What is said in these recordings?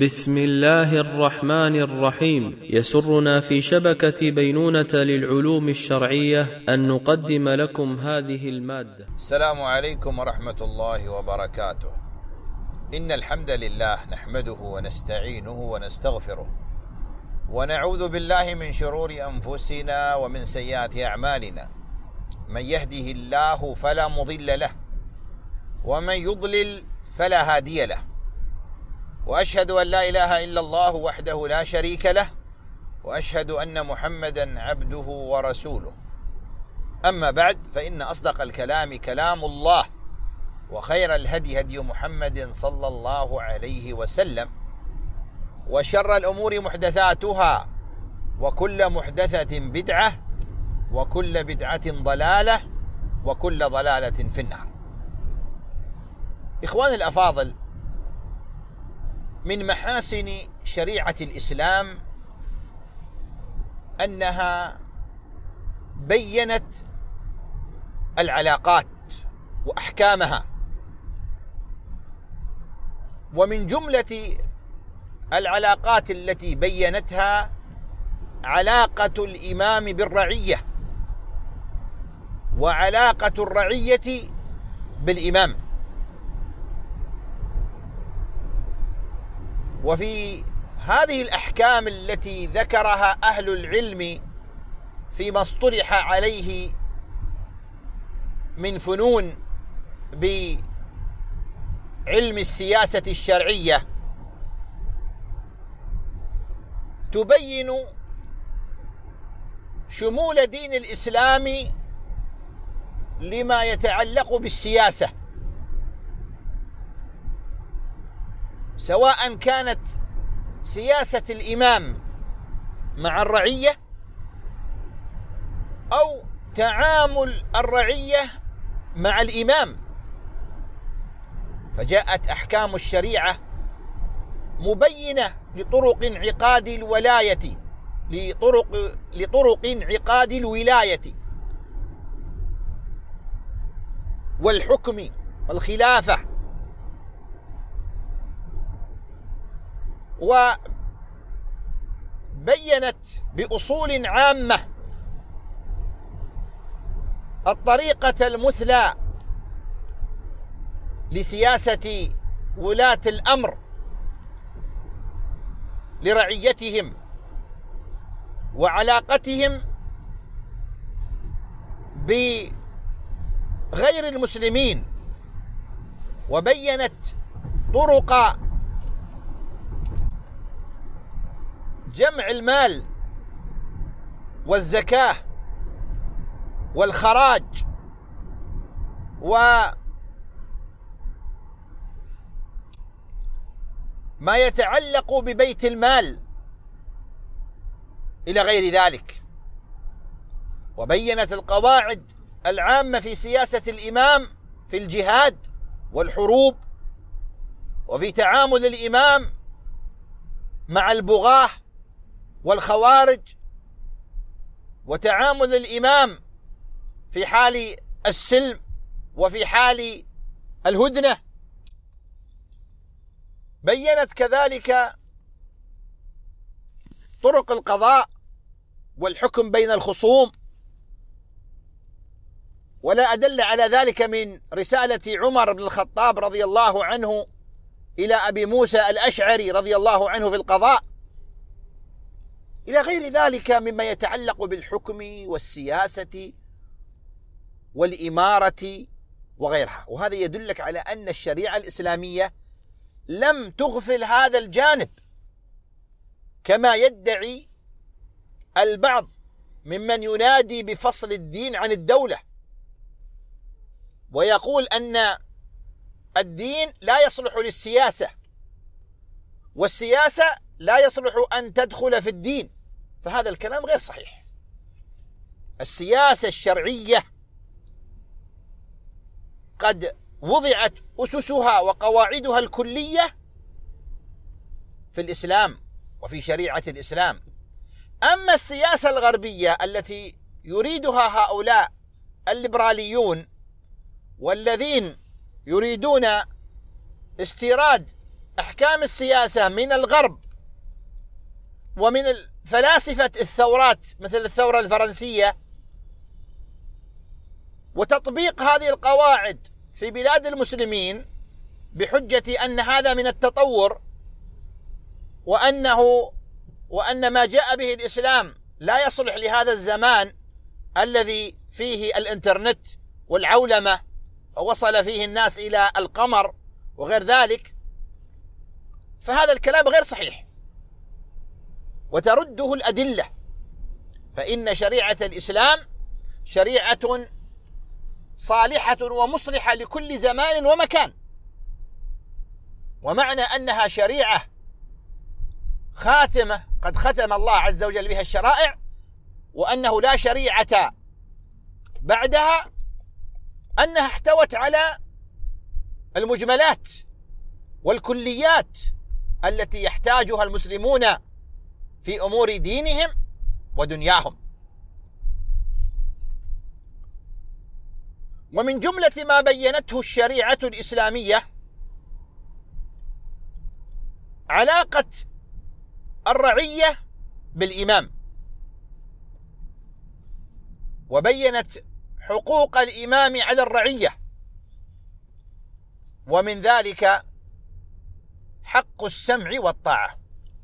بسم الله الرحمن الرحيم. يسرنا في شبكة بينونة للعلوم الشرعية أن نقدم لكم هذه المادة. السلام عليكم ورحمة الله وبركاته. إن الحمد لله نحمده ونستعينه ونستغفره ونعوذ بالله من شرور أنفسنا ومن سيئات أعمالنا. من يهده الله فلا مضل له ومن يضلل فلا هادي له، وأشهد أن لا إله إلا الله وحده لا شريك له، وأشهد أن محمدا عبده ورسوله. أما بعد، فإن أصدق الكلام كلام الله، وخير الهدي هدي محمد صلى الله عليه وسلم، وشر الأمور محدثاتها، وكل محدثة بدعة، وكل بدعة ضلالة، وكل ضلالة في النار. إخواني الأفاضل، من محاسن شريعة الإسلام أنها بيّنت العلاقات وأحكامها، ومن جملة العلاقات التي بيّنتها علاقة الإمام بالرعية، وعلاقة الرعية بالإمام. وفي هذه الأحكام التي ذكرها أهل العلم فيما اصطلح عليه من فنون بعلم السياسة الشرعية، تبين شمول دين الإسلام لما يتعلق بالسياسة، سواء كانت سياسة الإمام مع الرعية أو تعامل الرعية مع الإمام. فجاءت أحكام الشريعة مبينة لطرق انعقاد الولاية، لطرق انعقاد الولاية والحكم والخلافة، وبينت بأصول عامة الطريقة المثلى لسياسة ولاة الأمر لرعيتهم وعلاقتهم بغير المسلمين، وبينت طرق جمع المال والزكاة والخراج وما يتعلق ببيت المال إلى غير ذلك. وبينت القواعد العامة في سياسة الإمام في الجهاد والحروب، وفي تعامل الإمام مع البغاة والخوارج، وتعامل الإمام في حال السلم وفي حال الهدنة. بيّنت كذلك طرق القضاء والحكم بين الخصوم، ولا أدل على ذلك من رسالة عمر بن الخطاب رضي الله عنه إلى أبي موسى الأشعري رضي الله عنه في القضاء، إلى غير ذلك مما يتعلق بالحكم والسياسة والإمارة وغيرها. وهذا يدلك على أن الشريعة الإسلامية لم تغفل هذا الجانب، كما يدعي البعض ممن ينادي بفصل الدين عن الدولة، ويقول أن الدين لا يصلح للسياسة، والسياسة لا يصلح أن تدخل في الدين. فهذا الكلام غير صحيح. السياسة الشرعية قد وضعت أسسها وقواعدها الكلية في الإسلام وفي شريعة الإسلام. أما السياسة الغربية التي يريدها هؤلاء الليبراليون والذين يريدون استيراد أحكام السياسة من الغرب ومن فلاسفة الثورات مثل الثورة الفرنسية، وتطبيق هذه القواعد في بلاد المسلمين بحجة أن هذا من التطور، وأن ما جاء به الإسلام لا يصلح لهذا الزمان الذي فيه الإنترنت والعولمة ووصل فيه الناس إلى القمر وغير ذلك، فهذا الكلام غير صحيح وترده الأدلة. فإن شريعة الإسلام شريعة صالحة ومصلحة لكل زمان ومكان، ومعنى أنها شريعة خاتمة قد ختم الله عز وجل بها الشرائع وأنه لا شريعة بعدها، أنها احتوت على المجملات والكليات التي يحتاجها المسلمون في أمور دينهم ودنياهم. ومن جملة ما بينته الشريعة الإسلامية علاقة الرعية بالإمام، وبينت حقوق الإمام على الرعية، ومن ذلك حق السمع والطاعة،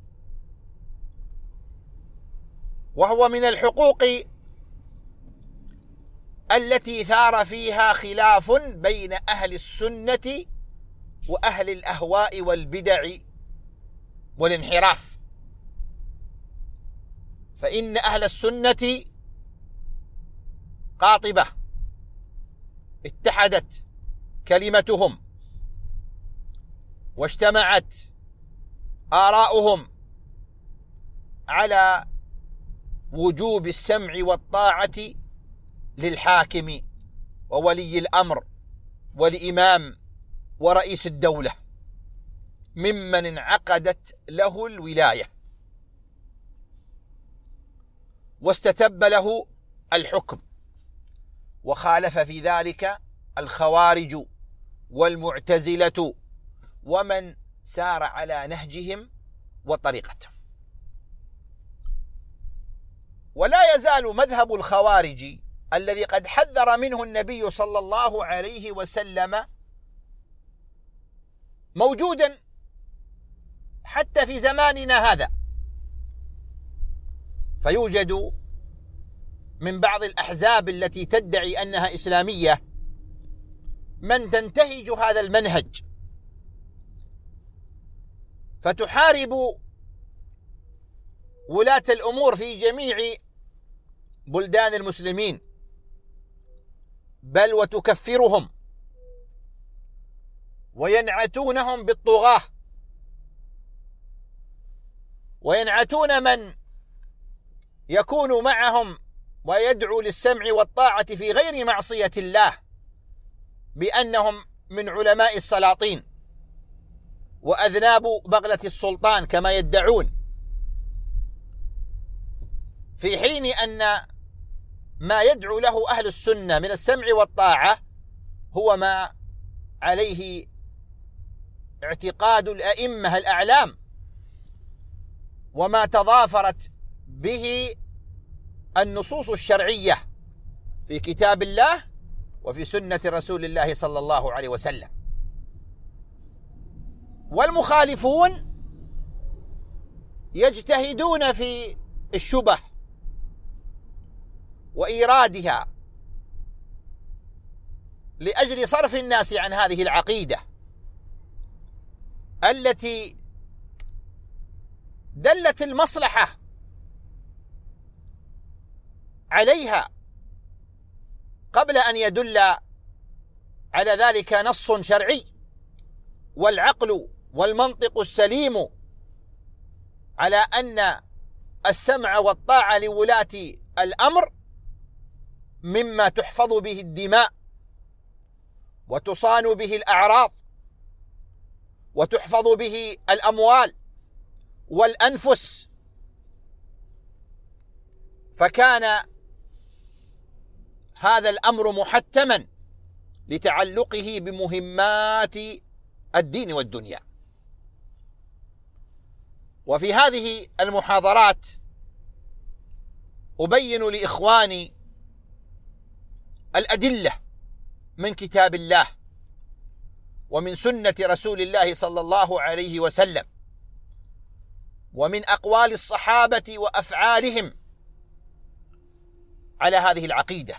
وهو من الحقوق التي ثار فيها خلاف بين أهل السنة وأهل الأهواء والبدع والانحراف. فإن أهل السنة قاطبة اتحدت كلمتهم واجتمعت آراؤهم على وجوب السمع والطاعة للحاكم وولي الأمر والإمام ورئيس الدولة ممن انعقدت له الولاية واستتب له الحكم. وخالف في ذلك الخوارج والمعتزلة ومن سار على نهجهم وطريقتهم. ولا يزال مذهب الخوارج الذي قد حذر منه النبي صلى الله عليه وسلم موجودا حتى في زماننا هذا، فيوجد من بعض الأحزاب التي تدعي أنها إسلامية من تنتهج هذا المنهج فتحارب ولاة الأمور في جميع بلدان المسلمين، بل وتكفرهم وينعتونهم بالطغاة، وينعتون من يكون معهم ويدعو للسمع والطاعة في غير معصية الله بأنهم من علماء السلاطين وأذناب بغلة السلطان كما يدعون، في حين أن ما يدعو له أهل السنة من السمع والطاعة هو ما عليه اعتقاد الأئمة الأعلام وما تضافرت به النصوص الشرعية في كتاب الله وفي سنة رسول الله صلى الله عليه وسلم. والمخالفون يجتهدون في الشبه وإيرادها لأجل صرف الناس عن هذه العقيدة التي دلت المصلحة عليها قبل أن يدل على ذلك نص شرعي، والعقل والمنطق السليم على أن السمع والطاعة لولاة الأمر مما تحفظ به الدماء وتصان به الأعراض وتحفظ به الأموال والأنفس. فكان هذا الأمر محتما لتعلقه بمهمات الدين والدنيا. وفي هذه المحاضرات أبين لإخواني الأدلة من كتاب الله ومن سنة رسول الله صلى الله عليه وسلم ومن أقوال الصحابة وأفعالهم على هذه العقيدة،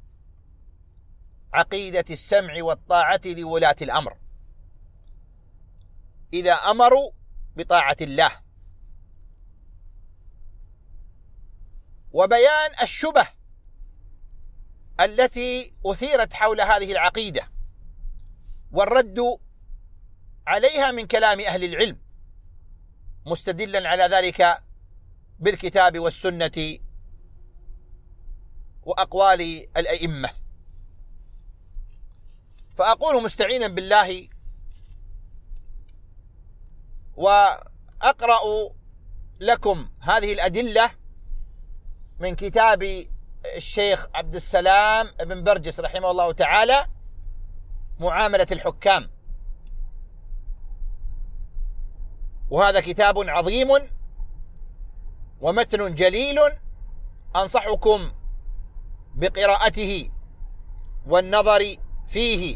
عقيدة السمع والطاعة لولاة الأمر إذا أمروا بطاعة الله، وبيان الشبه التي أثيرت حول هذه العقيدة والرد عليها من كلام أهل العلم، مستدلا على ذلك بالكتاب والسنة وأقوال الأئمة. فأقول مستعينا بالله وأقرأ لكم هذه الأدلة من كتاب الشيخ عبد السلام بن برجس رحمه الله تعالى، معاملة الحكام، وهذا كتاب عظيم ومتن جليل أنصحكم بقراءته والنظر فيه.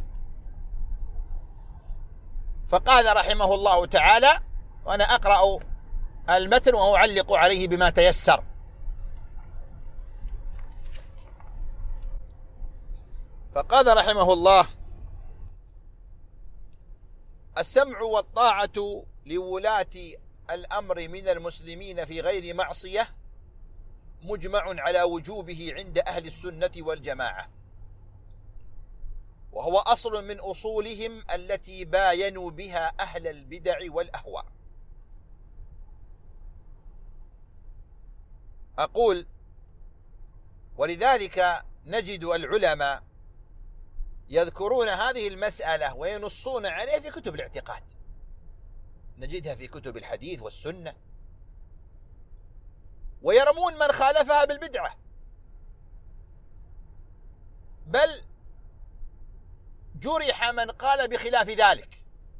فقال رحمه الله تعالى، وأنا أقرأ المتن وأعلق عليه بما تيسر. فقال رحمه الله: السمع والطاعة لولاة الأمر من المسلمين في غير معصية مجمع على وجوبه عند أهل السنة والجماعة، وهو أصل من أصولهم التي باينوا بها أهل البدع والأهواء. أقول: ولذلك نجد العلماء يذكرون هذه المسألة وينصون عليها في كتب الاعتقاد، نجدها في كتب الحديث والسنة، ويرمون من خالفها بالبدعة، بل جرح من قال بخلاف ذلك.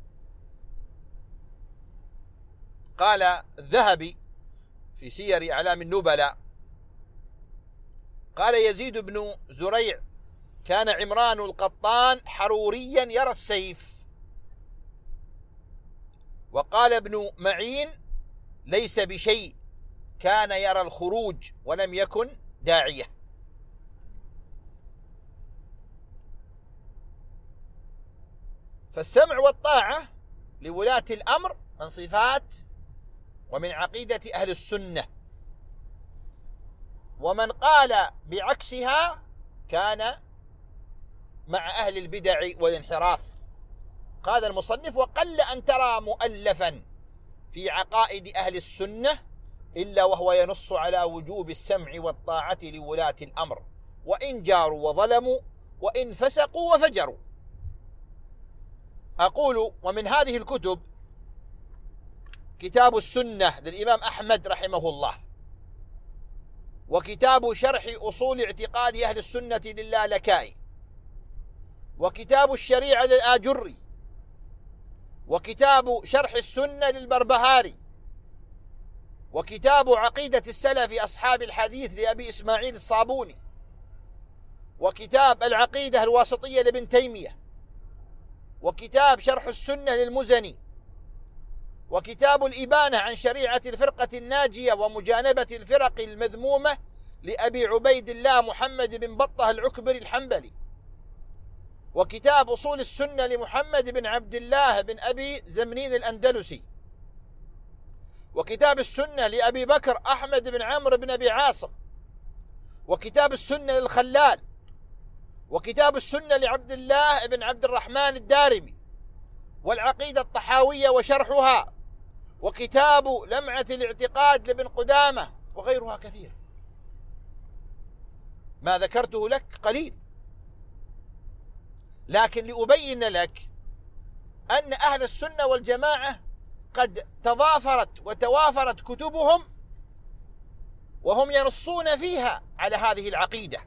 قال الذهبي في سير أعلام النبلاء، قال يزيد بن زريع: كان عمران القطان حروريا يرى السيف. وقال ابن معين: ليس بشيء، كان يرى الخروج ولم يكن داعية. فالسمع والطاعة لولاة الأمر من صفات ومن عقيدة أهل السنة، ومن قال بعكسها كان مع أهل البدع والانحراف. قال المصنف: وقل أن ترى مؤلفا في عقائد أهل السنة إلا وهو ينص على وجوب السمع والطاعة لولاة الأمر، وإن جاروا وظلموا وإن فسقوا وفجروا. أقول: ومن هذه الكتب كتاب السنة للإمام أحمد رحمه الله، وكتاب شرح أصول اعتقاد أهل السنة للالكائي، وكتاب الشريعة للآجري، وكتاب شرح السنة للبربهاري، وكتاب عقيدة السلف أصحاب الحديث لأبي إسماعيل الصابوني، وكتاب العقيدة الواسطية لابن تيمية، وكتاب شرح السنة للمزني، وكتاب الإبانة عن شريعة الفرقة الناجية ومجانبة الفرق المذمومة لأبي عبيد الله محمد بن بطة العكبري الحنبلي، وكتاب أصول السنة لمحمد بن عبد الله بن أبي زمنين الأندلسي، وكتاب السنة لأبي بكر أحمد بن عمرو بن أبي عاصم، وكتاب السنة للخلال، وكتاب السنة لعبد الله بن عبد الرحمن الدارمي، والعقيدة الطحاوية وشرحها، وكتاب لمعة الاعتقاد لابن قدامة، وغيرها كثير. ما ذكرته لك قليل، لكن لأبين لك أن أهل السنة والجماعة قد تضافرت وتوافرت كتبهم وهم ينصون فيها على هذه العقيدة.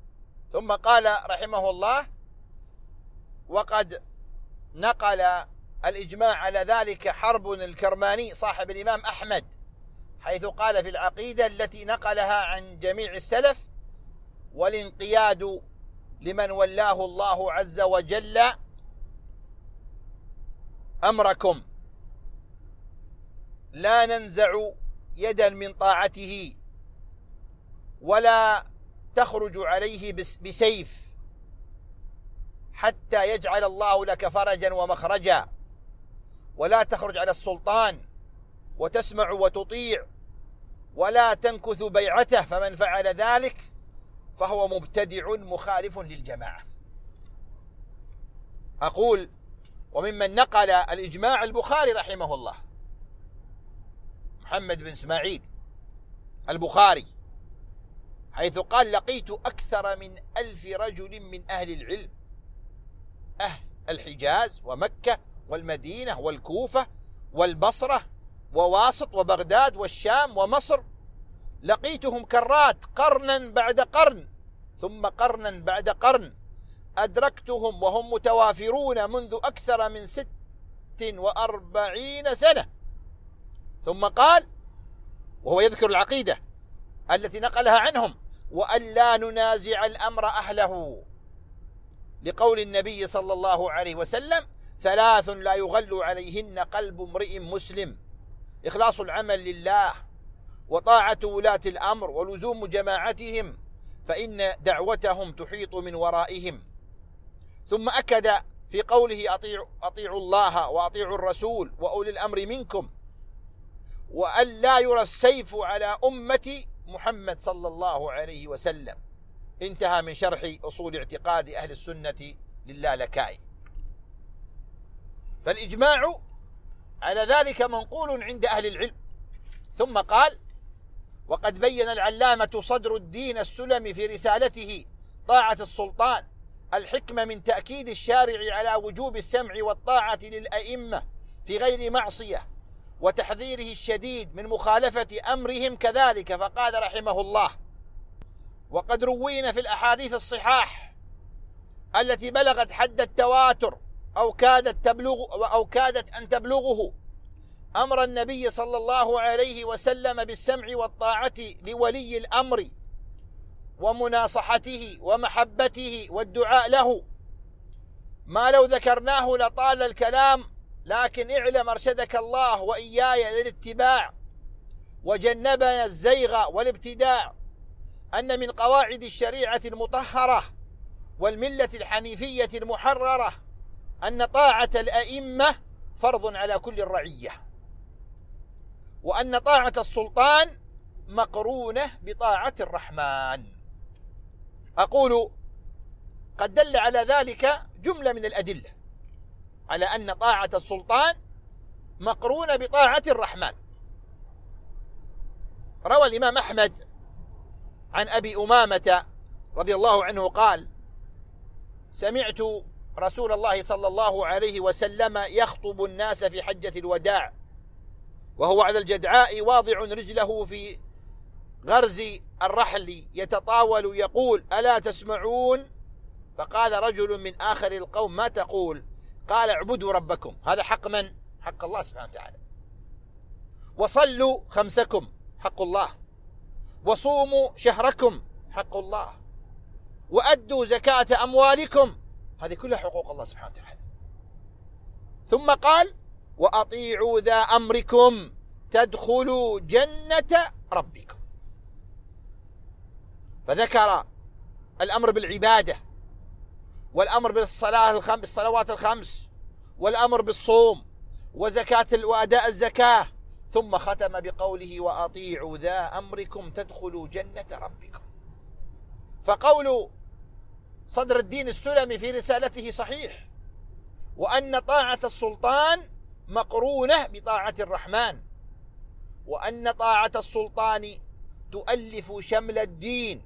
ثم قال رحمه الله: وقد نقل الإجماع على ذلك حرب الكرماني صاحب الإمام أحمد، حيث قال في العقيدة التي نقلها عن جميع السلف: والانقياد لمن ولاه الله عز وجل أمركم، لا ننزع يدا من طاعته ولا تخرج عليه بسيف حتى يجعل الله لك فرجا ومخرجا، ولا تخرج على السلطان وتسمع وتطيع ولا تنكث بيعته، فمن فعل ذلك فهو مبتدع مخالف للجماعة. أقول: وممن نقل الإجماع البخاري رحمه الله، محمد بن إسماعيل البخاري، حيث قال: لقيت أكثر من 1000 رجل من أهل العلم، أهل الحجاز ومكة والمدينة والكوفة والبصرة وواسط وبغداد والشام ومصر، لقيتهم كرات قرنا بعد قرن ثم قرنا بعد قرن، أدركتهم وهم متوافرون منذ أكثر من 46 سنة. ثم قال وهو يذكر العقيدة التي نقلها عنهم: وأن لا ننازع الأمر أهله، لقول النبي صلى الله عليه وسلم: 3 لا يغل عليهن قلب امرئ مسلم: إخلاص العمل لله، وطاعة ولاة الأمر، ولزوم جماعتهم، فإن دعوتهم تحيط من ورائهم. ثم أكد في قوله: أطيعوا الله وأطيعوا الرسول وأولي الأمر منكم، وأن لا يرى السيف على أمة محمد صلى الله عليه وسلم. انتهى من شرح أصول اعتقاد أهل السنة للالكائي. فالإجماع على ذلك منقول عند أهل العلم. ثم قال: وقد بين العلامة صدر الدين السلمي في رسالته طاعة السلطان الحكمة من تأكيد الشارع على وجوب السمع والطاعة للأئمة في غير معصية، وتحذيره الشديد من مخالفة أمرهم كذلك، فقال رحمه الله: وقد روينا في الأحاديث الصحاح التي بلغت حد التواتر أو كادت أن تبلغه أمر النبي صلى الله عليه وسلم بالسمع والطاعة لولي الأمر ومناصحته ومحبته والدعاء له، ما لو ذكرناه لطال الكلام، لكن اعلم أرشدك الله وإياي للاتباع وجنبنا الزيغ والابتداع أن من قواعد الشريعة المطهرة والملة الحنيفية المحررة أن طاعة الأئمة فرض على كل الرعية، وأن طاعة السلطان مقرونة بطاعة الرحمن. أقول: قد دل على ذلك جملة من الأدلة على أن طاعة السلطان مقرونة بطاعة الرحمن. روى الإمام أحمد عن أبي أمامة رضي الله عنه قال: سمعت رسول الله صلى الله عليه وسلم يخطب الناس في حجة الوداع، وهو على الجدعاء واضع رجله في غرز الرحل يتطاول يقول: ألا تسمعون؟ فقال رجل من آخر القوم: ما تقول؟ قال: اعبدوا ربكم. هذا حق من؟ حق الله سبحانه وتعالى. وصلوا 5كم، حق الله. وصوموا شهركم، حق الله. وأدوا زكاة أموالكم، هذه كلها حقوق الله سبحانه وتعالى. ثم قال: وأطيعوا ذا أمركم تدخلوا جنة ربكم. فذكر الأمر بالعبادة، والأمر بالصلوات الخمس، والأمر بالصوم وأداء الزكاة، ثم ختم بقوله: وأطيعوا ذا أمركم تدخلوا جنة ربكم. فقول صدر الدين السلمي في رسالته صحيح، وأن طاعة السلطان مقرونة بطاعة الرحمن، وأن طاعة السلطان تؤلف شمل الدين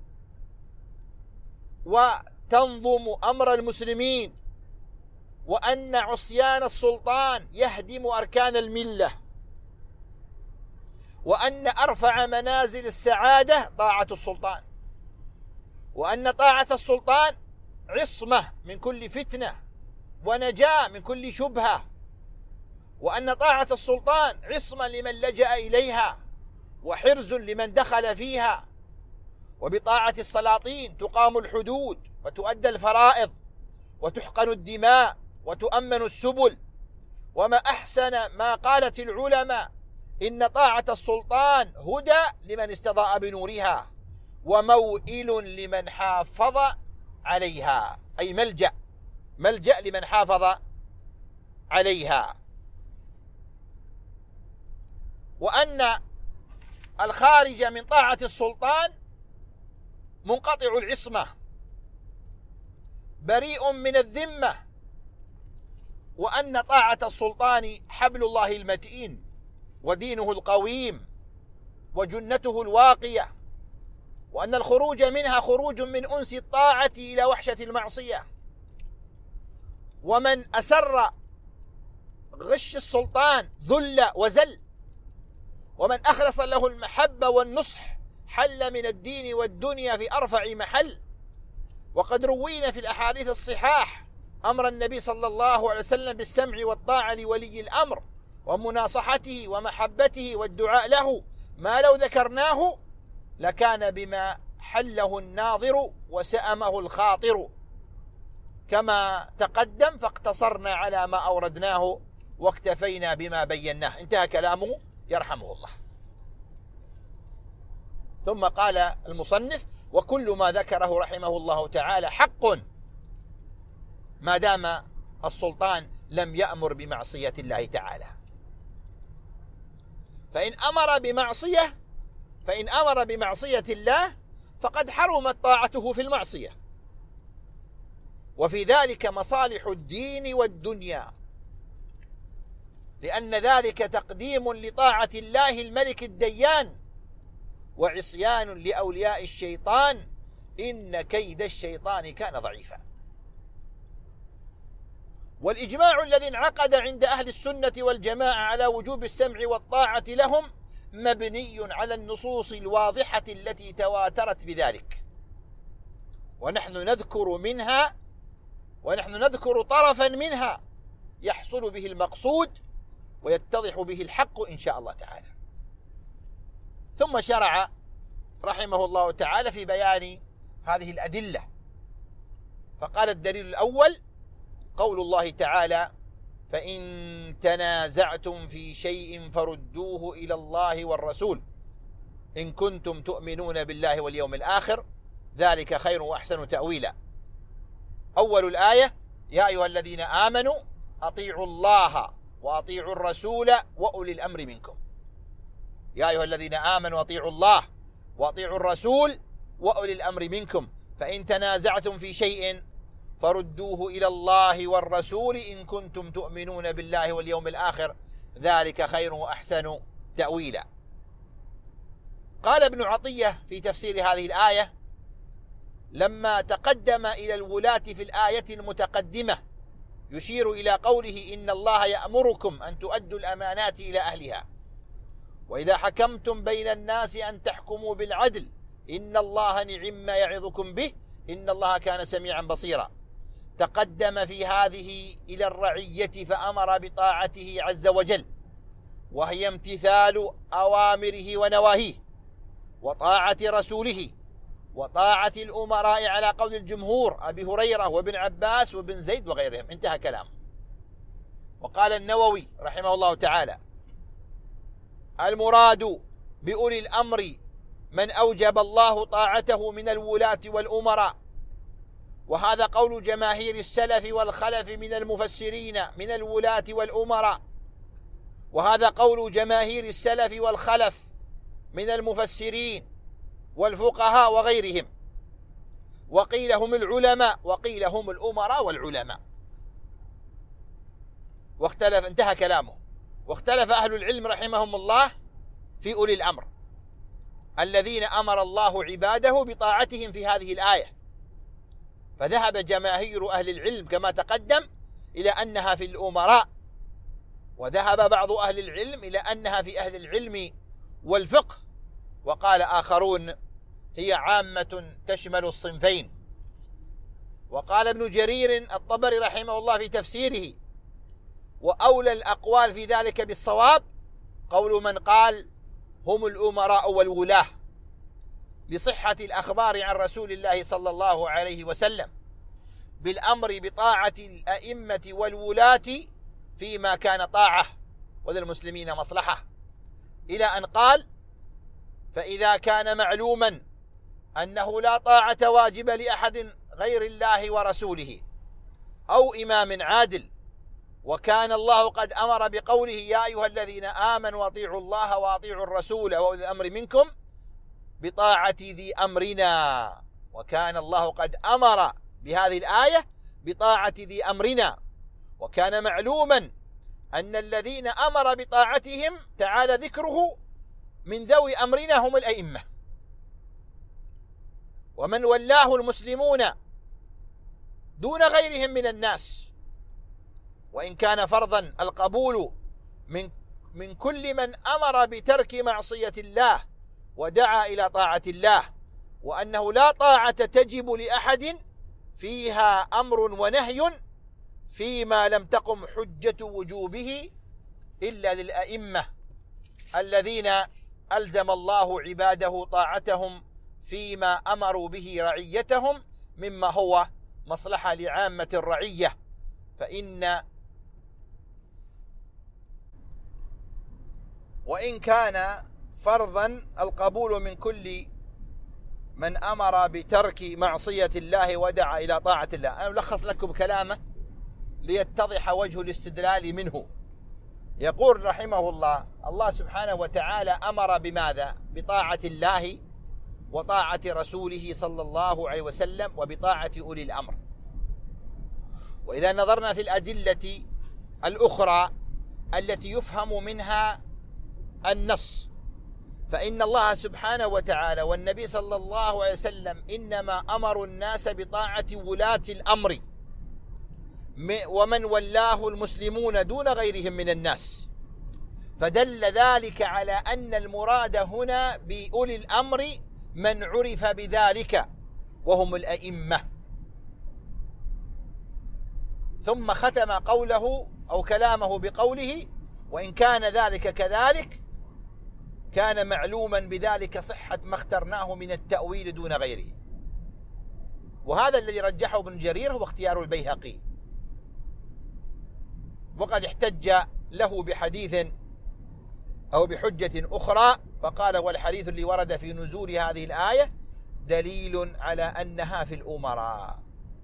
وتنظم أمر المسلمين، وأن عصيان السلطان يهدم أركان الملة، وأن أرفع منازل السعادة طاعة السلطان، وأن طاعة السلطان عصمة من كل فتنة ونجاة من كل شبهة، وأن طاعة السلطان عصمة لمن لجأ إليها وحرز لمن دخل فيها، وبطاعة السلاطين تقام الحدود وتؤدى الفرائض وتحقن الدماء وتؤمن السبل. وما أحسن ما قالت العلماء: إن طاعة السلطان هدى لمن استضاء بنورها، وموئل لمن حافظ عليها، أي ملجأ لمن حافظ عليها. وأن الخارج من طاعة السلطان منقطع العصمة، بريء من الذمة، وأن طاعة السلطان حبل الله المتين ودينه القويم وجنته الواقية، وأن الخروج منها خروج من أنس الطاعة إلى وحشة المعصية. ومن أسر غش السلطان ذل وزل، ومن أخلص له المحبة والنصح حل من الدين والدنيا في أرفع محل. وقد روينا في الأحاديث الصحاح أمر النبي صلى الله عليه وسلم بالسمع والطاعة لولي الأمر ومناصحته ومحبته والدعاء له، ما لو ذكرناه لكان بما حله الناظر وسأمه الخاطر. كما تقدم فاقتصرنا على ما أوردناه واكتفينا بما بيناه. انتهى كلامه يرحمه الله. ثم قال المصنف: وكل ما ذكره رحمه الله تعالى حق ما دام السلطان لم يأمر بمعصية الله تعالى. فإن أمر بمعصية الله فقد حرمت طاعته في المعصية، وفي ذلك مصالح الدين والدنيا، لأن ذلك تقديم لطاعة الله الملك الديان وعصيان لأولياء الشيطان، إن كيد الشيطان كان ضعيفا. والإجماع الذي انعقد عند أهل السنة والجماعة على وجوب السمع والطاعة لهم مبني على النصوص الواضحة التي تواترت بذلك، ونحن نذكر طرفا منها يحصل به المقصود ويتضح به الحق إن شاء الله تعالى. ثم شرع رحمه الله تعالى في بيان هذه الأدلة، فقال: الدليل الأول قول الله تعالى: فإن تنازعتم في شيء فردوه إلى الله والرسول إن كنتم تؤمنون بالله واليوم الآخر ذلك خير وأحسن تأويلا. أول الآية: يا أيها الذين آمنوا أطيعوا الله وأطيعوا الرسول وأولي الأمر منكم. يا أيها الذين آمنوا أطيعوا الله وأطيعوا الرسول وأولي الأمر منكم، فإن تنازعتم في شيء فردوه إلى الله والرسول إن كنتم تؤمنون بالله واليوم الآخر ذلك خير وأحسن تأويلا. قال ابن عطية في تفسير هذه الآية: لما تقدم إلى الولاة في الآية المتقدمة يشير إلى قوله: إن الله يأمركم أن تؤدوا الأمانات إلى أهلها، وإذا حكمتم بين الناس أن تحكموا بالعدل، إن الله نعم ما يعظكم به، إن الله كان سميعا بصيرا. تقدم في هذه إلى الرعية فأمر بطاعته عز وجل، وهي امتثال أوامره ونواهيه، وطاعة رسوله، وطاعة الأمراء على قول الجمهور أبي هريرة وابن عباس وابن زيد وغيرهم. انتهى كلامه. وقال النووي رحمه الله تعالى: المراد بأولي الأمر من أوجب الله طاعته من الولاة والأمراء، وهذا قول جماهير السلف والخلف من المفسرين من الولاة والأمراء، وهذا قول جماهير السلف والخلف من المفسرين والفقهاء وغيرهم، وقيل هم العلماء وقيل هم الأمراء والعلماء. واختلف، انتهى كلامه. واختلف أهل العلم رحمهم الله في أولي الأمر الذين أمر الله عباده بطاعتهم في هذه الآية، فذهب جماهير أهل العلم كما تقدم إلى أنها في الأمراء، وذهب بعض أهل العلم إلى أنها في أهل العلم والفقه، وقال آخرون هي عامة تشمل الصنفين. وقال ابن جرير الطبري رحمه الله في تفسيره: وأولى الأقوال في ذلك بالصواب قول من قال هم الأمراء والولاة، لصحة الأخبار عن رسول الله صلى الله عليه وسلم بالأمر بطاعة الأئمة والولاة فيما كان طاعة وللمسلمين مصلحة، إلى أن قال: فإذا كان معلوما أنه لا طاعة واجبة لأحد غير الله ورسوله أو إمام عادل، وكان الله قد أمر بقوله: يا أيها الذين آمنوا أطيعوا الله وأطيعوا الرسول وأولي الأمر منكم بطاعة ذي أمرنا، وكان الله قد أمر بهذه الآية بطاعة ذي أمرنا، وكان معلوما أن الذين أمر بطاعتهم تعالى ذكره من ذوي أمرنا هم الأئمة، ومن ولاه المسلمون دون غيرهم من الناس، وإن كان فرضا القبول من كل من أمر بترك معصية الله ودعا إلى طاعة الله، وأنه لا طاعة تجب لأحد فيها أمر ونهي فيما لم تقم حجة وجوبه إلا للأئمة الذين ألزم الله عباده طاعتهم فيما أمروا به رعيتهم مما هو مصلحة لعامة الرعية. وإن كان فرضا القبول من كل من أمر بترك معصية الله ودعا إلى طاعة الله. أنا ألخص لكم كلامه ليتضح وجه الاستدلال منه. يقول رحمه الله: الله سبحانه وتعالى أمر بماذا؟ بطاعة الله وطاعة رسوله صلى الله عليه وسلم وبطاعة أولي الأمر. وإذا نظرنا في الأدلة الأخرى التي يفهم منها النص، فإن الله سبحانه وتعالى والنبي صلى الله عليه وسلم إنما أمروا الناس بطاعة ولاة الأمر ومن ولاه المسلمون دون غيرهم من الناس، فدل ذلك على أن المراد هنا بأولي الأمر من عرف بذلك وهم الأئمة. ثم ختم قوله أو كلامه بقوله: وإن كان ذلك كذلك كان معلوما بذلك صحة ما اخترناه من التأويل دون غيره. وهذا الذي رجحه ابن جرير هو اختيار البيهقي، وقد احتج له بحديث أو بحجة أخرى فقال: والحديث اللي ورد في نزول هذه الآية دليل على أنها في الأمراء.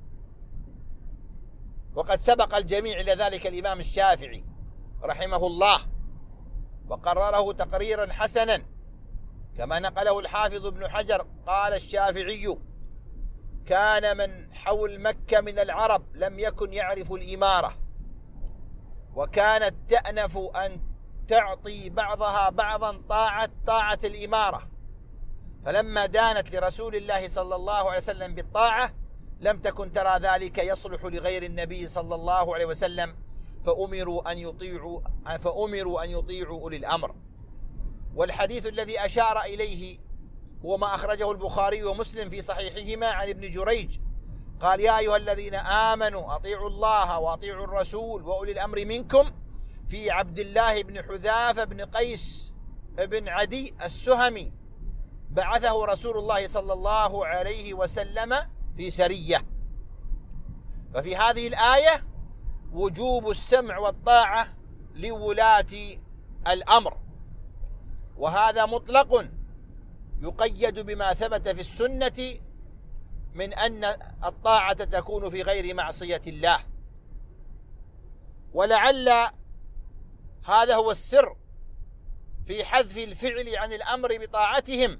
وقد سبق الجميع إلى ذلك الإمام الشافعي رحمه الله وقرره تقريرا حسنا، كما نقله الحافظ ابن حجر قال الشافعي: كان من حول مكة من العرب لم يكن يعرف الإمارة، وكانت تأنف أن تعطي بعضها بعضا طاعة الإمارة، فلما دانت لرسول الله صلى الله عليه وسلم بالطاعة لم تكن ترى ذلك يصلح لغير النبي صلى الله عليه وسلم، فأمروا أن يطيعوا أولي الأمر. والحديث الذي أشار إليه هو ما أخرجه البخاري ومسلم في صحيحهما عن ابن جريج قال: يا أيها الذين آمنوا أطيعوا الله وأطيعوا الرسول وأولي الأمر منكم، في عبد الله بن حذافة بن قيس بن عدي السهمي بعثه رسول الله صلى الله عليه وسلم في سرية. ففي هذه الآية وجوب السمع والطاعة لولاة الأمر، وهذا مطلق يقيد بما ثبت في السنة من أن الطاعة تكون في غير معصية الله. ولعل هذا هو السر في حذف الفعل عن الأمر بطاعتهم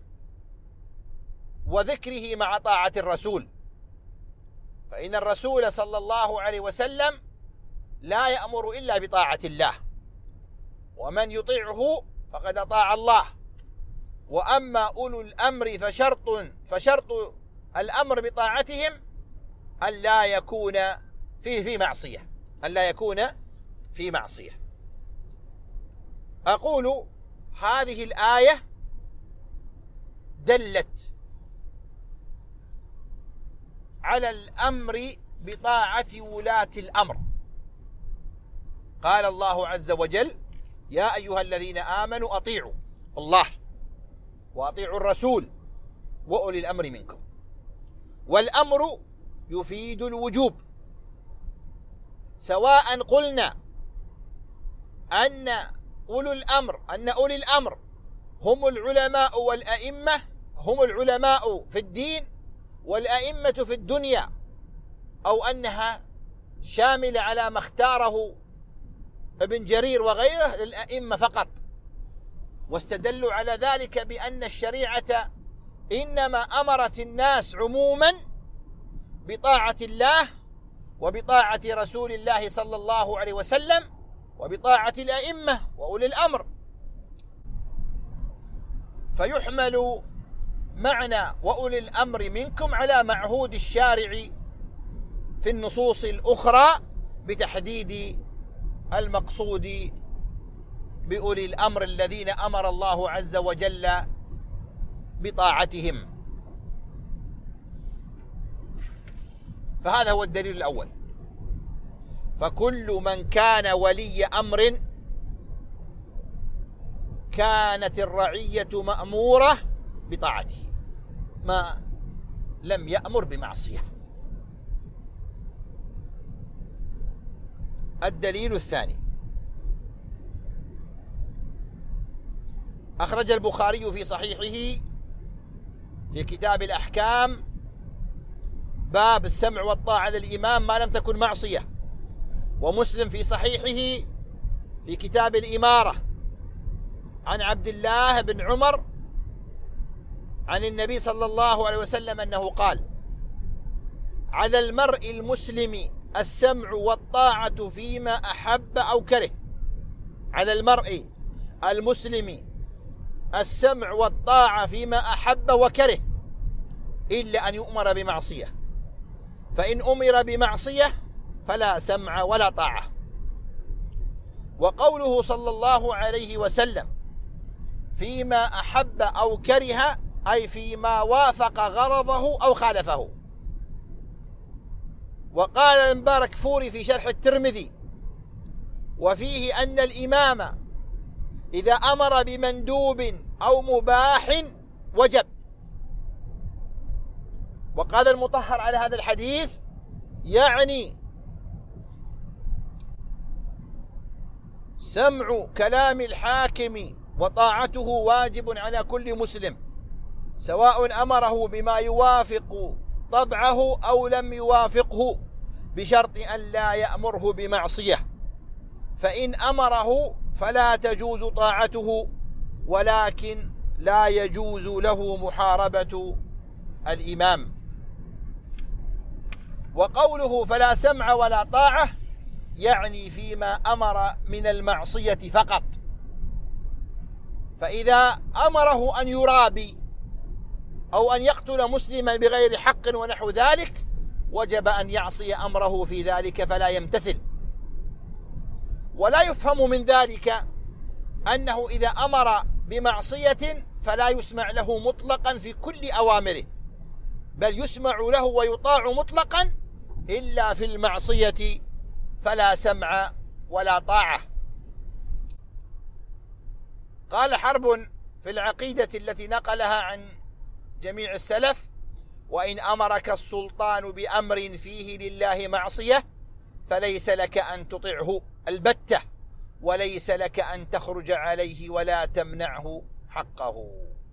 وذكره مع طاعة الرسول، فإن الرسول صلى الله عليه وسلم لا يأمر إلا بطاعة الله، ومن يطيعه فقد أطاع الله. وأما أولو الأمر فشرط الأمر بطاعتهم أن لا يكون في معصية. أقول هذه الآية دلت على الأمر بطاعة ولاة الأمر، قال الله عز وجل: يا أيها الذين آمنوا أطيعوا الله وأطيعوا الرسول وأولي الأمر منكم. والأمر يفيد الوجوب، سواء قلنا أن أولي الأمر هم العلماء والأئمة، هم العلماء في الدين والأئمة في الدنيا، أو أنها شاملة على ما اختاره ابن جرير وغيره للأئمة فقط. واستدلوا على ذلك بأن الشريعة إنما أمرت الناس عموما بطاعة الله وبطاعة رسول الله صلى الله عليه وسلم وبطاعة الأئمة وأولي الأمر، فيحمل معنى وأولي الأمر منكم على معهود الشارع في النصوص الأخرى بتحديد المقصود بأولي الأمر الذين أمر الله عز وجل بطاعتهم. فهذا هو الدليل الأول. فكل من كان ولي أمر كانت الرعية مأمورة بطاعته ما لم يأمر بمعصية. الدليل الثاني: أخرج البخاري في صحيحه في كتاب الأحكام باب السمع والطاعة للإمام ما لم تكن معصية، ومسلم في صحيحه في كتاب الإمارة عن عبد الله بن عمر عن النبي صلى الله عليه وسلم أنه قال: على المرء المسلم السمع والطاعة فيما أحب أو كره. على المرء المسلم السمع والطاعة فيما أحب وكره، إلا أن يؤمر بمعصية، فإن أمر بمعصية فلا سمع ولا طاعة. وقوله صلى الله عليه وسلم فيما أحب أو كره أي فيما وافق غرضه أو خالفه. وقال المبارك فوري في شرح الترمذي: وفيه أن الإمام إذا أمر بمندوب أو مباح وجب. وقال المطهر على هذا الحديث: يعني سمع كلام الحاكم وطاعته واجب على كل مسلم، سواء أمره بما يوافق طبعه أو لم يوافقه، بشرط أن لا يأمره بمعصية. فإن أمره فلا تجوز طاعته، ولكن لا يجوز له محاربة الإمام. وقوله فلا سمع ولا طاعة يعني فيما أمر من المعصية فقط. فإذا أمره أن يرابي أو أن يقتل مسلما بغير حق ونحو ذلك وجب أن يعصي أمره في ذلك فلا يمتثل. ولا يفهم من ذلك أنه إذا أمر بمعصية فلا يسمع له مطلقا في كل أوامره، بل يسمع له ويطاع مطلقا إلا في المعصية فلا سمع ولا طاعة. قال حرب في العقيدة التي نقلها عن جميع السلف: وإن أمرك السلطان بأمر فيه لله معصية فليس لك أن تطعه البتة، وليس لك أن تخرج عليه ولا تمنعه حقه.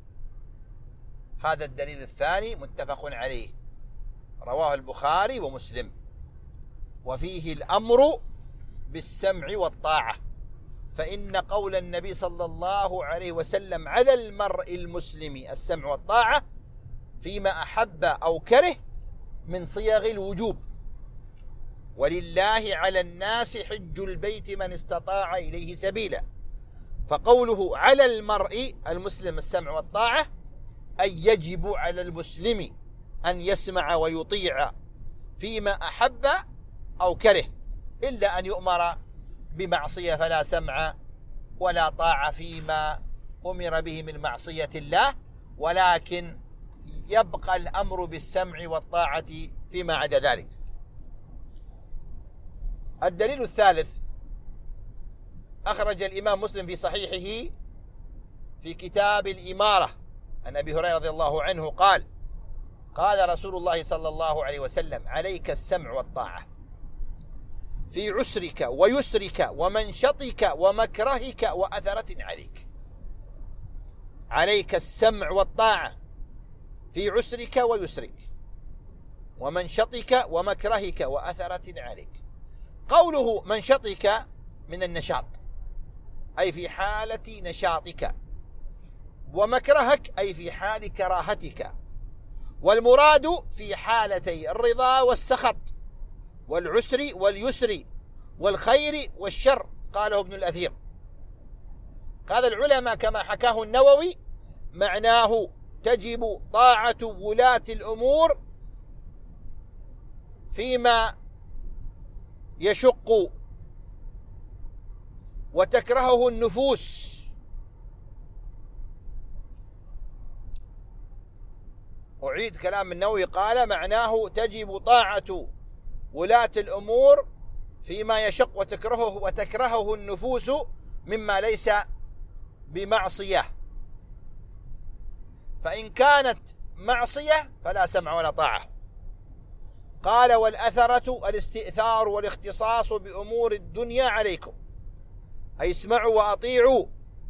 هذا الدليل الثاني متفق عليه، رواه البخاري ومسلم، وفيه الأمر بالسمع والطاعة. فإن قول النبي صلى الله عليه وسلم على المرء المسلم السمع والطاعة فيما أحب أو كره من صيغ الوجوب. ولله على الناس حج البيت من استطاع إليه سبيلا. فقوله على المرء المسلم السمع والطاعة أي يجب على المسلم أن يسمع ويطيع فيما أحب أو كره، إلا أن يؤمر بمعصية فلا سمع ولا طاعة فيما أمر به من معصية الله، ولكن يبقى الأمر بالسمع والطاعة فيما عدا ذلك. الدليل الثالث: أخرج الإمام مسلم في صحيحه في كتاب الإمارة عن أبي هريرة رضي الله عنه قال: قال رسول الله صلى الله عليه وسلم: عليك السمع والطاعة في عسرك ويسرك ومنشطك ومكرهك وأثرة عليك. عليك السمع والطاعة في عسرك ويسرك ومنشطك ومكرهك وأثرة عليك. قوله منشطك من النشاط أي في حالة نشاطك، ومكرهك أي في حال كراهتك، والمراد في حالتي الرضا والسخط والعسر واليسر والخير والشر. قاله ابن الأثير. قال العلماء كما حكاه النووي: معناه تجب طاعة ولاة الأمور فيما يشق وتكرهه النفوس، أعيد كلام النووي، قال: معناه تجب طاعة ولاة الأمور فيما يشق وتكرهه النفوس مما ليس بمعصية، فإن كانت معصية فلا سمع ولا طاعة. قال: والأثرة الاستئثار والاختصاص بأمور الدنيا عليكم، أي اسمعوا وأطيعوا،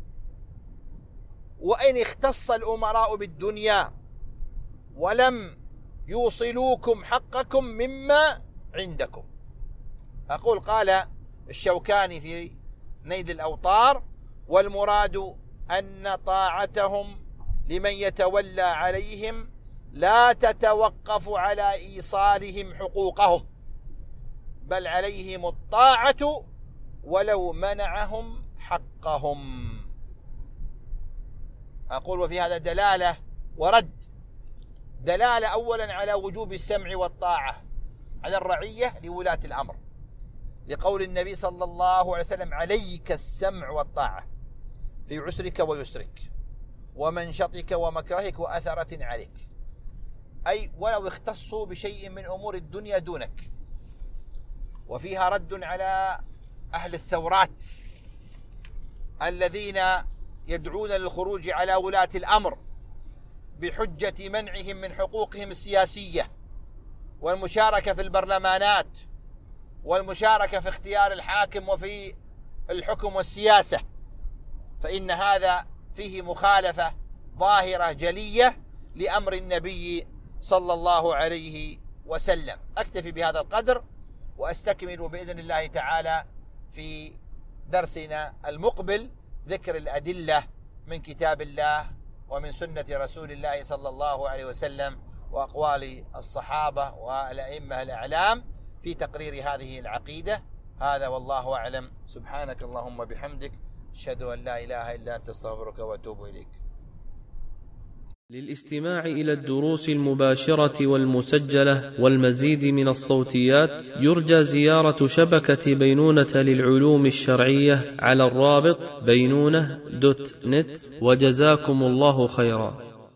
وإن اختص الأمراء بالدنيا ولم يوصلوكم حقكم مما عندكم. أقول قال الشوكاني في نيل الأوطار: والمراد أن طاعتهم لمن يتولى عليهم لا تتوقف على إيصالهم حقوقهم، بل عليهم الطاعة ولو منعهم حقهم. أقول وفي هذا دلالة ورد. دلالة أولا على وجوب السمع والطاعة على الرعية لولاة الأمر، لقول النبي صلى الله عليه وسلم: عليك السمع والطاعة في عسرك ويسرك ومنشطك ومكرهك وأثرة عليك، أي ولو اختصوا بشيء من أمور الدنيا دونك. وفيها رد على أهل الثورات الذين يدعون للخروج على ولاة الأمر بحجة منعهم من حقوقهم السياسية والمشاركة في البرلمانات والمشاركة في اختيار الحاكم وفي الحكم والسياسة، فإن هذا فيه مخالفة ظاهرة جلية لأمر النبي صلى الله عليه وسلم. أكتفي بهذا القدر وأستكمل بإذن الله تعالى في درسنا المقبل ذكر الأدلة من كتاب الله ومن سنة رسول الله صلى الله عليه وسلم وأقوال الصحابة والأئمة الأعلام في تقرير هذه العقيدة. هذا والله أعلم. سبحانك اللهم بحمدك، أشهد أن لا إله إلا أنت، أستغفرك وأتوب إليك. للاستماع إلى الدروس المباشرة والمسجلة والمزيد من الصوتيات يرجى زيارة شبكة بينونة للعلوم الشرعية على الرابط بينونة.net. وجزاكم الله خيرا.